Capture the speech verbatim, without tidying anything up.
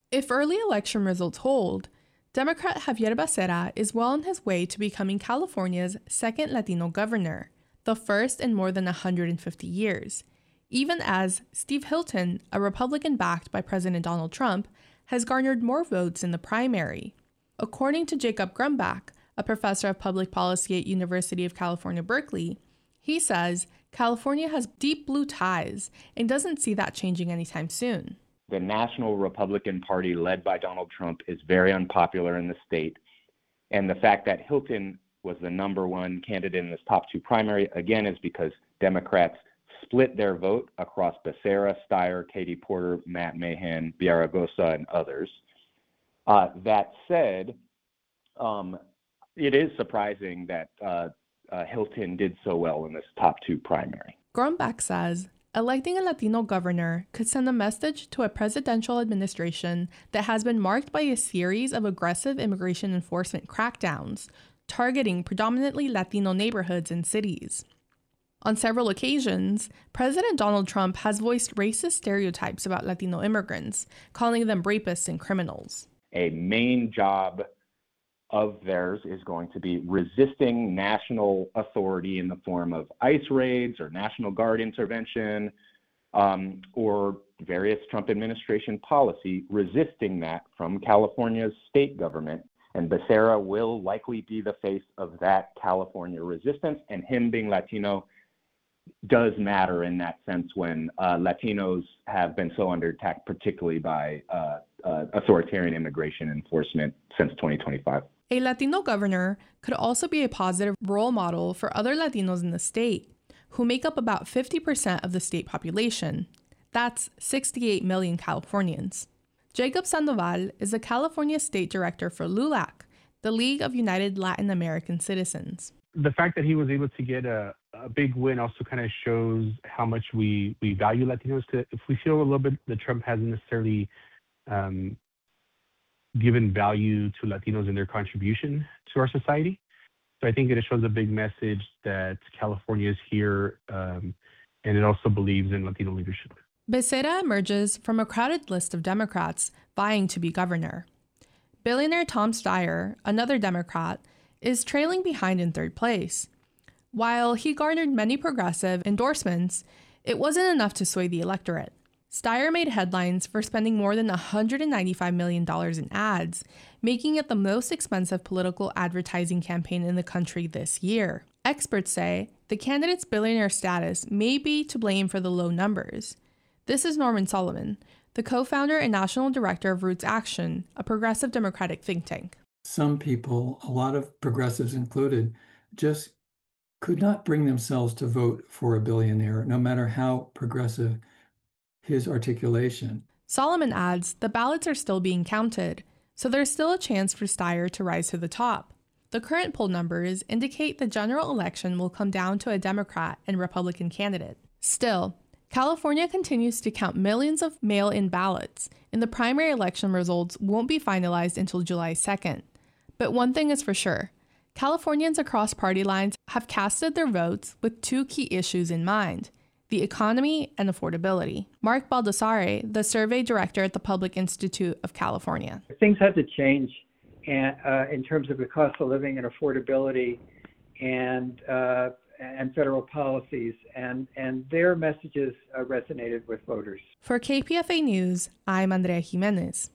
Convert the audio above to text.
If early election results hold, Democrat Javier Becerra is well on his way to becoming California's second Latino governor, the first in more than one hundred fifty years, even as Steve Hilton, a Republican backed by President Donald Trump, has garnered more votes in the primary. According to Jacob Grumbach, a professor of public policy at University of California, Berkeley, he says California has deep blue ties and doesn't see that changing anytime soon. The National Republican Party, led by Donald Trump, is very unpopular in the state. And the fact that Hilton was the number one candidate in this top two primary, again, is because Democrats split their vote across Becerra, Steyer, Katie Porter, Matt Mahan, Villaraigosa, and others. Uh, that said, um, it is surprising that uh, uh, Hilton did so well in this top two primary. Grumbach says electing a Latino governor could send a message to a presidential administration that has been marked by a series of aggressive immigration enforcement crackdowns, targeting predominantly Latino neighborhoods and cities. On several occasions, President Donald Trump has voiced racist stereotypes about Latino immigrants, calling them rapists and criminals. A main job of theirs is going to be resisting national authority in the form of ICE raids or National Guard intervention um, or various Trump administration policy, resisting that from California's state government. And Becerra will likely be the face of that California resistance, and him being Latino does matter in that sense when uh, Latinos have been so under attack, particularly by uh, uh, authoritarian immigration enforcement since twenty twenty-five. A Latino governor could also be a positive role model for other Latinos in the state, who make up about fifty percent of the state population. That's sixty-eight million Californians. Jacob Sandoval is the California State Director for LULAC, the League of United Latin American Citizens. The fact that he was able to get a, a big win also kind of shows how much we, we value Latinos. If we feel a little bit that Trump hasn't necessarily um, given value to Latinos in their contribution to our society. So I think it shows a big message that California is here, um, and it also believes in Latino leadership. Becerra emerges from a crowded list of Democrats vying to be governor. Billionaire Tom Steyer, another Democrat, is trailing behind in third place. While he garnered many progressive endorsements, it wasn't enough to sway the electorate. Steyer made headlines for spending more than one hundred ninety-five million dollars in ads, making it the most expensive political advertising campaign in the country this year. Experts say the candidate's billionaire status may be to blame for the low numbers. This is Norman Solomon, the co-founder and national director of Roots Action, a progressive Democratic think tank. Some people, a lot of progressives included, just could not bring themselves to vote for a billionaire, no matter how progressive his articulation. Solomon adds the ballots are still being counted, so there's still a chance for Steyer to rise to the top. The current poll numbers indicate the general election will come down to a Democrat and Republican candidate. Still, California continues to count millions of mail-in ballots, and the primary election results won't be finalized until July second. But one thing is for sure, Californians across party lines have casted their votes with two key issues in mind: the economy and affordability. Mark Baldassare, the survey director at the Public Institute of California. Things had to change and, uh, in terms of the cost of living and affordability and uh, and federal policies, and, and their messages uh, resonated with voters. For K P F A News, I'm Andrea Jimenez.